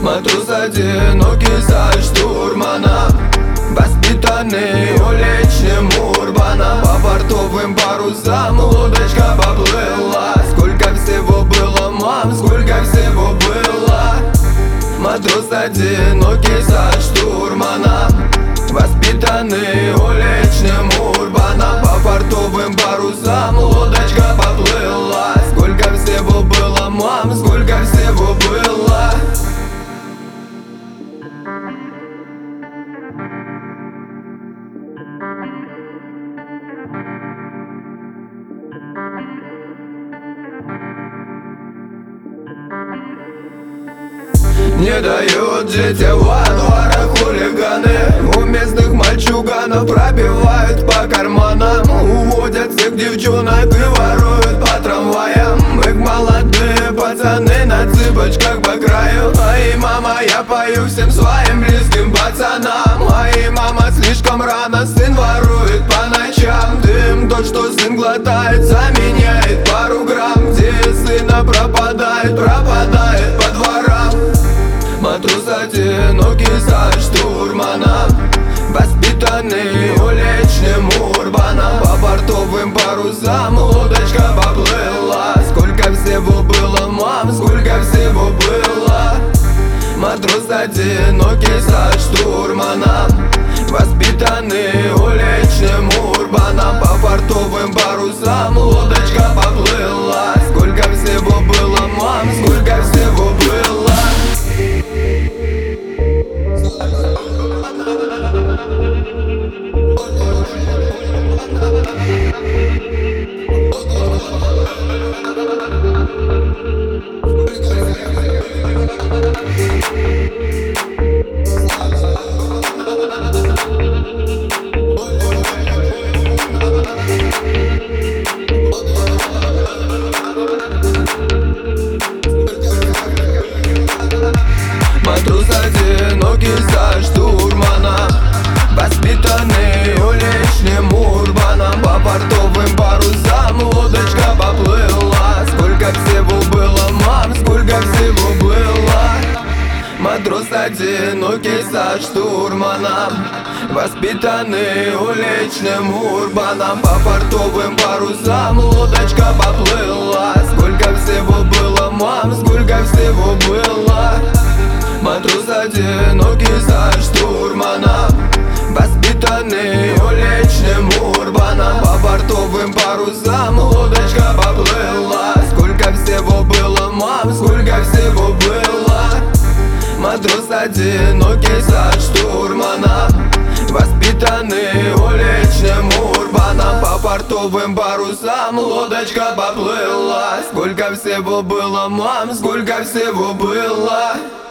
Матрос одинокий за штурманом, воспитанный уличным урбаном. По портовым парусам лодочка поплыла. Сколько всего было, мам, сколько всего было. Матрос одинокий за штурманом, воспитанный уличным урбаном. По портовым парусам лодочка поплыла. Сколько всего было, мам, сколько всего было. Не дают жить во дворах хулиганы. У местных мальчуганов пробивают по карманам. Уводят всех девчонок и воруют по трамваям. Их молодые пацаны на цыпочках по краю. Ай, мама, я пою всем своим близким пацанам. Ай, мама, слишком рано сын ворует по ночам. Дым тот, что сын глотает, заменяет пару грамм. Где сына пропадает по дворам. Матрос одинокий за штурманом, воспитанный уличным урбаном. По портовым парусам лодочка поплыла. Сколько всего было, мам, сколько всего было. Матрос одинокий за штурманом, воспитанный уличным урбаном. По портовым парусам лодочка поплыла. Сколько всего было, мам, сколько всего было. Матрос одинокий за штурманом, воспитанный уличным урбаном. По портовым парусам лодочка поплыла. Сколько всего было, мам, сколько всего было. Матрос одинокий за штурманом, воспитанный уличным урбаном. По портовым парусам лодочка поплыла. Сколько всего было, мам, сколько всего было. Матрос одинокий за штурманом, воспитанный уличным урбаном. По портовым парусам лодочка поплыла. Сколько всего было, мам, сколько всего было. Матрос одинокий за штурманом, воспитанный уличным урбаном. По портовым парусам лодочка поплыла. Сколько всего было, мам, сколько всего было.